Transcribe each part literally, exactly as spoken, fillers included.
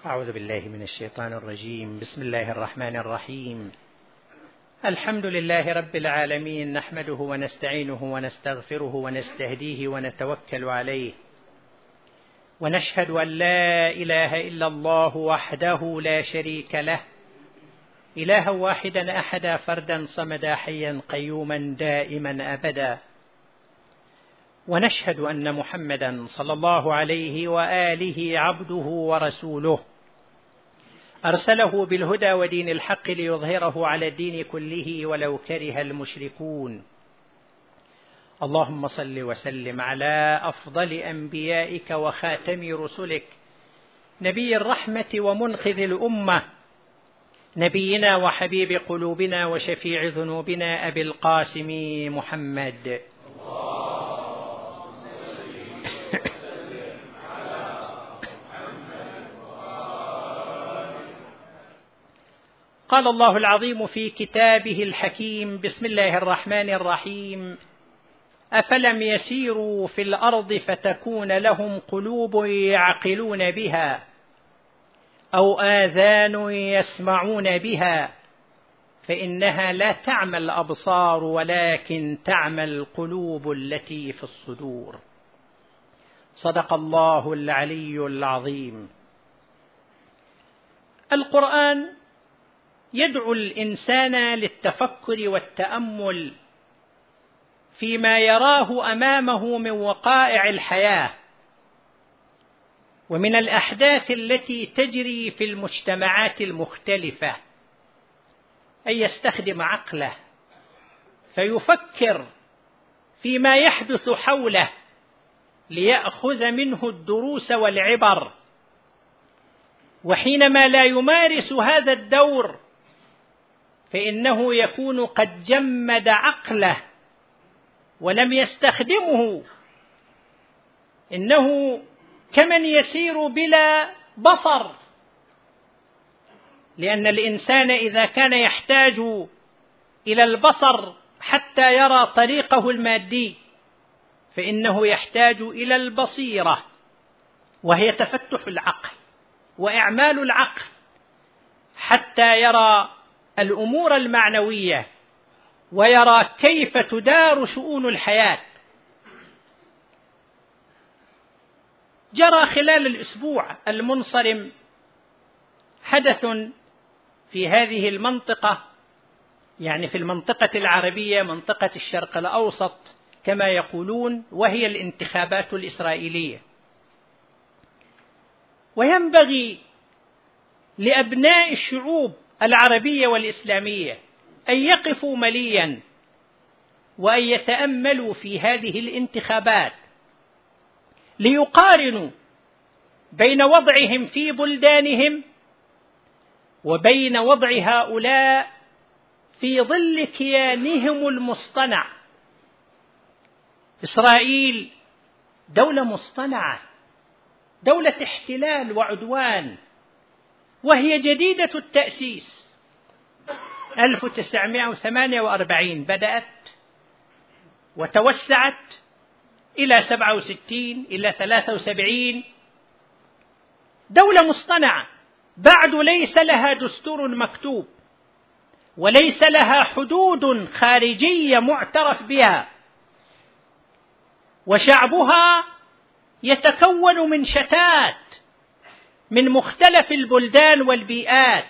أعوذ بالله من الشيطان الرجيم. بسم الله الرحمن الرحيم. الحمد لله رب العالمين، نحمده ونستعينه ونستغفره ونستهديه ونتوكل عليه، ونشهد أن لا إله إلا الله وحده لا شريك له، إلها واحدا أحدا فردا صمدا حيا قيوما دائما أبدا، ونشهد أن محمدا صلى الله عليه وآله عبده ورسوله، أرسله بالهدى ودين الحق ليظهره على الدين كله ولو كره المشركون. اللهم صل وسلم على أفضل أنبيائك وخاتم رسلك، نبي الرحمة ومنقذ الأمة، نبينا وحبيب قلوبنا وشفيع ذنوبنا أبي القاسم محمد. قال الله العظيم في كتابه الحكيم: بسم الله الرحمن الرحيم. أفلم يسيروا في الأرض فتكون لهم قلوب يعقلون بها أو آذان يسمعون بها فإنها لا تعمى الأبصار ولكن تعمى القلوب التي في الصدور. صدق الله العلي العظيم. القرآن يدعو الإنسان للتفكر والتأمل فيما يراه أمامه من وقائع الحياة ومن الأحداث التي تجري في المجتمعات المختلفة، أن يستخدم عقله فيفكر فيما يحدث حوله ليأخذ منه الدروس والعبر، وحينما لا يمارس هذا الدور فإنه يكون قد جمد عقله ولم يستخدمه. إنه كمن يسير بلا بصر، لأن الإنسان إذا كان يحتاج إلى البصر حتى يرى طريقه المادي فإنه يحتاج إلى البصيرة، وهي تفتح العقل وإعمال العقل حتى يرى الأمور المعنوية ويرى كيف تدار شؤون الحياة. جرى خلال الأسبوع المنصرم حدث في هذه المنطقة، يعني في المنطقة العربية، منطقة الشرق الأوسط كما يقولون، وهي الانتخابات الإسرائيلية. وينبغي لأبناء الشعوب العربية والإسلامية أن يقفوا مليا وأن يتأملوا في هذه الانتخابات ليقارنوا بين وضعهم في بلدانهم وبين وضع هؤلاء في ظل كيانهم المصطنع. إسرائيل دولة مصطنعة، دولة احتلال وعدوان، وهي جديدة التأسيس. ألف وتسعمائة وثمانية وأربعين بدأت وتوسعت إلى سبعة وستين إلى ثلاثة وسبعين. دولة مصطنعة، بعد ليس لها دستور مكتوب وليس لها حدود خارجية معترف بها، وشعبها يتكون من شتات من مختلف البلدان والبيئات.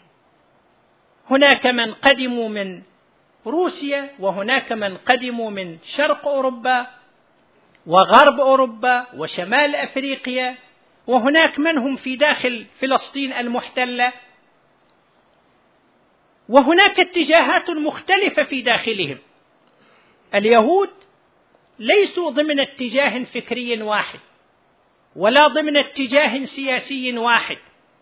هناك من قدموا من روسيا، وهناك من قدموا من شرق أوروبا وغرب أوروبا وشمال أفريقيا، وهناك من هم في داخل فلسطين المحتلة، وهناك اتجاهات مختلفة في داخلهم. اليهود ليسوا ضمن اتجاه فكري واحد ولا ضمن اتجاه سياسي واحد،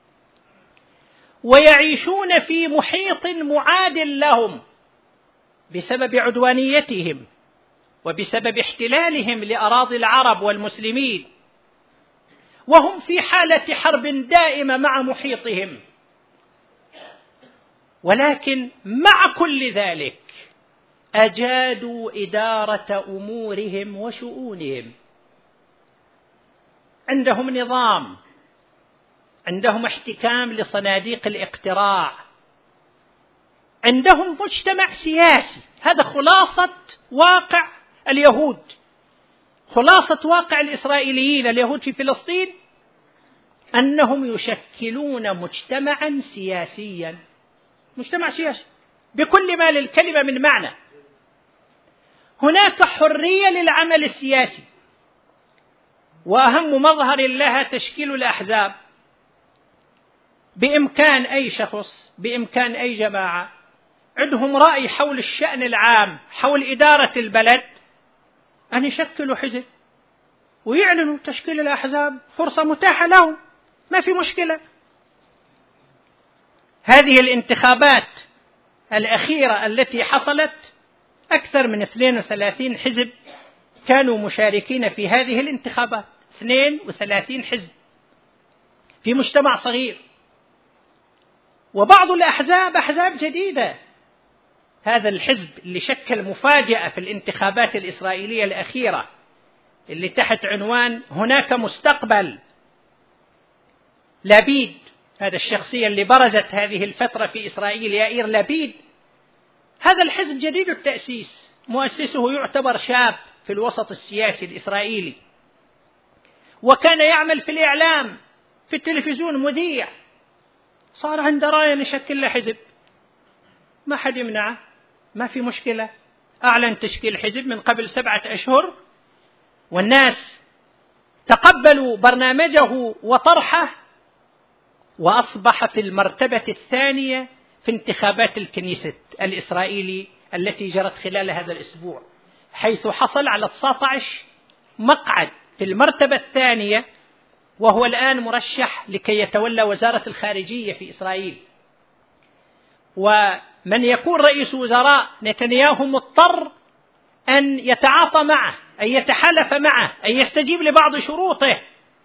ويعيشون في محيط معادل لهم بسبب عدوانيتهم وبسبب احتلالهم لأراضي العرب والمسلمين، وهم في حالة حرب دائمة مع محيطهم. ولكن مع كل ذلك أجادوا إدارة أمورهم وشؤونهم. عندهم نظام، عندهم احتكام لصناديق الاقتراع، عندهم مجتمع سياسي. هذا خلاصة واقع اليهود، خلاصة واقع الإسرائيليين اليهود في فلسطين، أنهم يشكلون مجتمعا سياسيا، مجتمع سياسي بكل ما للكلمة من معنى. هناك حرية للعمل السياسي، وأهم مظهر لها تشكيل الأحزاب. بإمكان أي شخص، بإمكان أي جماعة عندهم رأي حول الشأن العام، حول إدارة البلد، أن يشكلوا حزب ويعلنوا تشكيل الأحزاب، فرصة متاحة لهم، ما في مشكلة. هذه الانتخابات الأخيرة التي حصلت، أكثر من اثنين وثلاثين حزب كانوا مشاركين في هذه الانتخابات، اثنين وثلاثين حزب في مجتمع صغير، وبعض الأحزاب أحزاب جديدة. هذا الحزب اللي شكل مفاجأة في الانتخابات الإسرائيلية الأخيرة، اللي تحت عنوان هناك مستقبل، لابيد، هذا الشخصية اللي برزت هذه الفترة في إسرائيل، يائير لابيد، هذا الحزب جديد التأسيس، مؤسسه يعتبر شاب في الوسط السياسي الإسرائيلي، وكان يعمل في الإعلام، في التلفزيون، مذيع. صار عنده رأي نشكل له حزب، ما حد يمنعه، ما في مشكلة. أعلن تشكيل حزب من قبل سبعة أشهر، والناس تقبلوا برنامجه وطرحه، وأصبح في المرتبة الثانية في انتخابات الكنيسة الإسرائيلي التي جرت خلال هذا الأسبوع، حيث حصل على تسعة عشر مقعد في المرتبة الثانية، وهو الآن مرشح لكي يتولى وزارة الخارجية في إسرائيل. ومن يكون رئيس وزراء نتنياهو مضطر أن يتعاطى معه، أن يتحالف معه، أن يستجيب لبعض شروطه.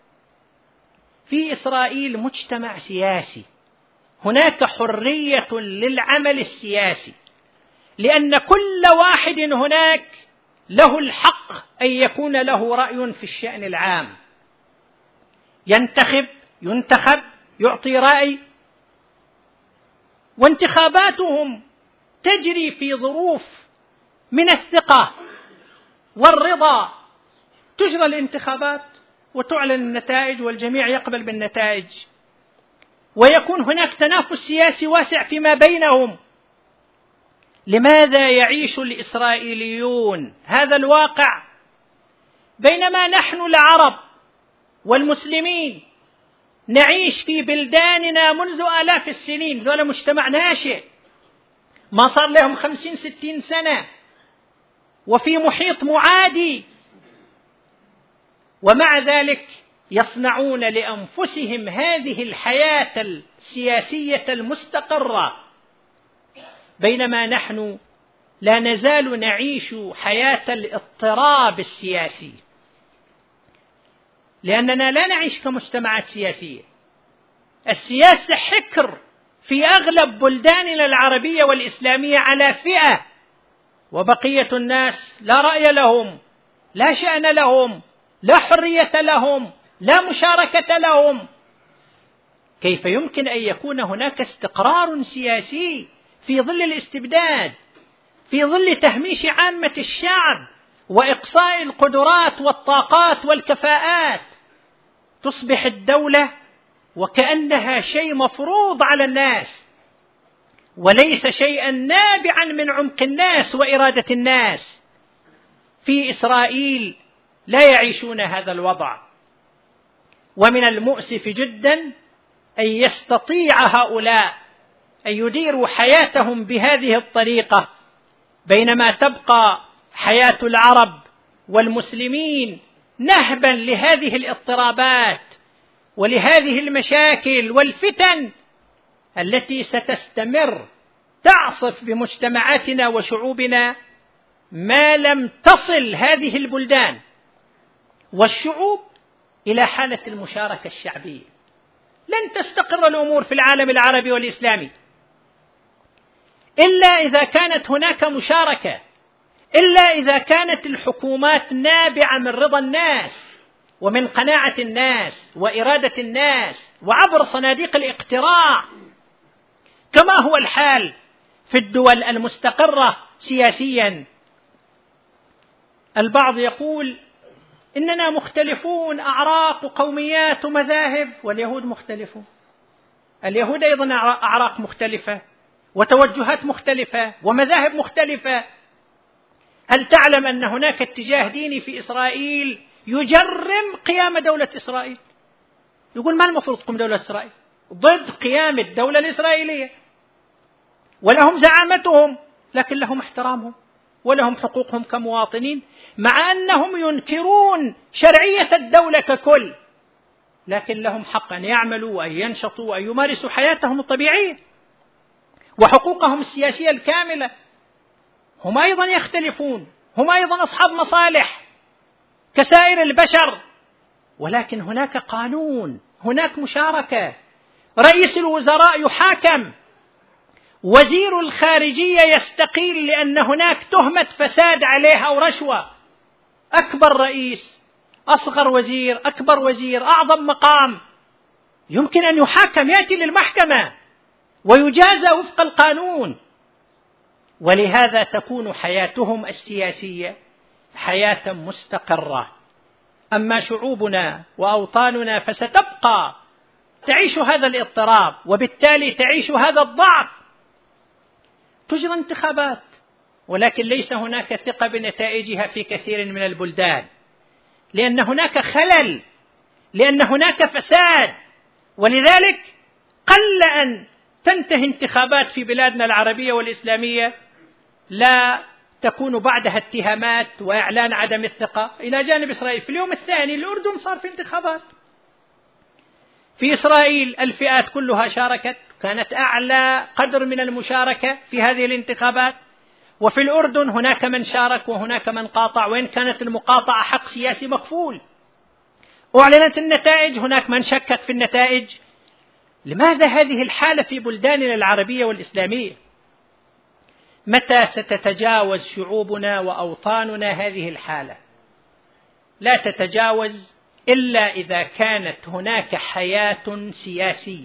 في إسرائيل مجتمع سياسي، هناك حرية للعمل السياسي، لأن كل واحد هناك له الحق أن يكون له رأي في الشأن العام، ينتخب، ينتخب، يعطي رأي، وانتخاباتهم تجري في ظروف من الثقة والرضا. تجرى الانتخابات وتعلن النتائج والجميع يقبل بالنتائج، ويكون هناك تنافس سياسي واسع فيما بينهم. لماذا يعيش الإسرائيليون هذا الواقع بينما نحن العرب والمسلمين نعيش في بلداننا منذ آلاف السنين؟ ذولا مجتمع ناشئ ما صار لهم خمسين ستين سنة، وفي محيط معادي، ومع ذلك يصنعون لأنفسهم هذه الحياة السياسية المستقرة، بينما نحن لا نزال نعيش حياة الاضطراب السياسي، لأننا لا نعيش كمجتمعات سياسية. السياسة حكر في أغلب بلداننا العربية والإسلامية على فئة، وبقية الناس لا رأي لهم، لا شأن لهم، لا حرية لهم، لا مشاركة لهم. كيف يمكن أن يكون هناك استقرار سياسي في ظل الاستبداد، في ظل تهميش عامة الشعب وإقصاء القدرات والطاقات والكفاءات؟ تصبح الدولة وكأنها شيء مفروض على الناس، وليس شيئا نابعا من عمق الناس وإرادة الناس. في إسرائيل لا يعيشون هذا الوضع، ومن المؤسف جدا أن يستطيع هؤلاء أن يديروا حياتهم بهذه الطريقة، بينما تبقى حياة العرب والمسلمين نهبا لهذه الاضطرابات ولهذه المشاكل والفتن التي ستستمر تعصف بمجتمعاتنا وشعوبنا ما لم تصل هذه البلدان والشعوب إلى حالة المشاركة الشعبية. لن تستقر الأمور في العالم العربي والإسلامي إلا إذا كانت هناك مشاركة، إلا إذا كانت الحكومات نابعة من رضا الناس، ومن قناعة الناس وإرادة الناس وعبر صناديق الاقتراع، كما هو الحال في الدول المستقرة سياسيا. البعض يقول إننا مختلفون، أعراق وقوميات ومذاهب، واليهود مختلفون. اليهود أيضا أعراق مختلفة وتوجهات مختلفة ومذاهب مختلفة. هل تعلم أن هناك اتجاه ديني في إسرائيل يجرم قيام دولة إسرائيل؟ يقول ما المفروض تقوم دولة إسرائيل؟ ضد قيام الدولة الإسرائيلية، ولهم زعامتهم، لكن لهم احترامهم ولهم حقوقهم كمواطنين، مع أنهم ينكرون شرعية الدولة ككل، لكن لهم حق أن يعملوا وأن ينشطوا وأن يمارسوا حياتهم الطبيعية وحقوقهم السياسية الكاملة. هم أيضا يختلفون، هم أيضا أصحاب مصالح كسائر البشر، ولكن هناك قانون، هناك مشاركة. رئيس الوزراء يحاكم، وزير الخارجية يستقيل لأن هناك تهمة فساد عليه أو رشوة. أكبر رئيس، أصغر وزير، أكبر وزير، أعظم مقام، يمكن أن يحاكم، يأتي للمحكمة ويجازى وفق القانون. ولهذا تكون حياتهم السياسية حياة مستقرة. أما شعوبنا وأوطاننا فستبقى تعيش هذا الاضطراب، وبالتالي تعيش هذا الضعف. تجرى انتخابات، ولكن ليس هناك ثقة بنتائجها في كثير من البلدان، لأن هناك خلل، لأن هناك فساد. ولذلك قل أن تنتهي انتخابات في بلادنا العربية والإسلامية لا تكون بعدها اتهامات وإعلان عدم الثقة. إلى جانب إسرائيل في اليوم الثاني الأردن صار في انتخابات. في إسرائيل الفئات كلها شاركت، كانت أعلى قدر من المشاركة في هذه الانتخابات. وفي الأردن هناك من شارك وهناك من قاطع، وإن كانت المقاطعة حق سياسي مكفول. أعلنت النتائج، هناك من شكك في النتائج. لماذا هذه الحالة في بلداننا العربية والإسلامية؟ متى ستتجاوز شعوبنا وأوطاننا هذه الحالة؟ لا تتجاوز إلا إذا كانت هناك حياة سياسية،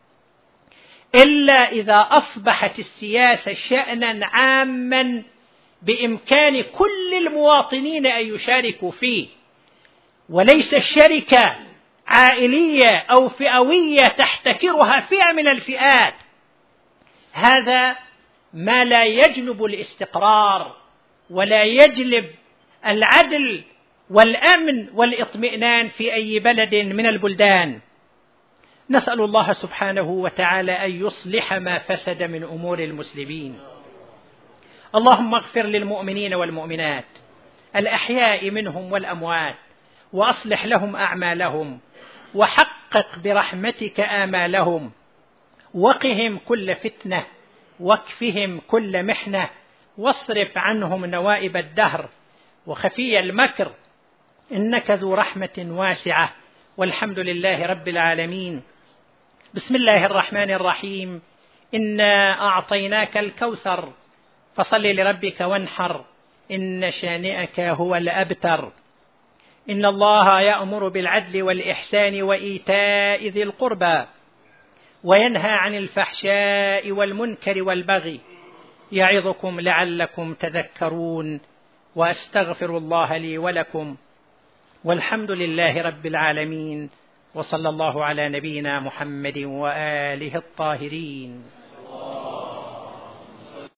إلا إذا أصبحت السياسة شأنا عاما بإمكان كل المواطنين أن يشاركوا فيه، وليس شركة عائلية أو فئوية تحتكرها فئة من الفئات. هذا ما لا يجلب الاستقرار ولا يجلب العدل والأمن والإطمئنان في أي بلد من البلدان. نسأل الله سبحانه وتعالى أن يصلح ما فسد من أمور المسلمين. اللهم اغفر للمؤمنين والمؤمنات الأحياء منهم والأموات، وأصلح لهم أعمالهم، وحقق برحمتك آمالهم، وقهم كل فتنة، واكفهم كل محنة، واصرف عنهم نوائب الدهر وخفي المكر، إنك ذو رحمة واسعة. والحمد لله رب العالمين. بسم الله الرحمن الرحيم. إنا أعطيناك الكوثر فصل لربك وانحر، إن شانئك هو الأبتر. إن الله يأمر بالعدل والإحسان وإيتاء ذي القربى، وينهى عن الفحشاء والمنكر والبغي، يعظكم لعلكم تذكرون. وأستغفر الله لي ولكم، والحمد لله رب العالمين، وصلى الله على نبينا محمد وآله الطاهرين.